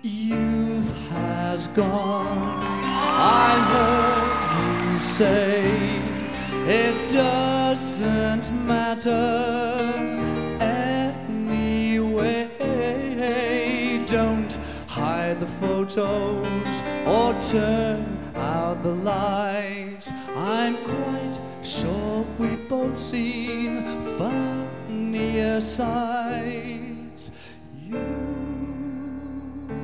Youth has gone, I heard you say. It doesn't matter anyway. Don't hide the photos or turn out the lights. I'm quite sure we've both seen funnier sights.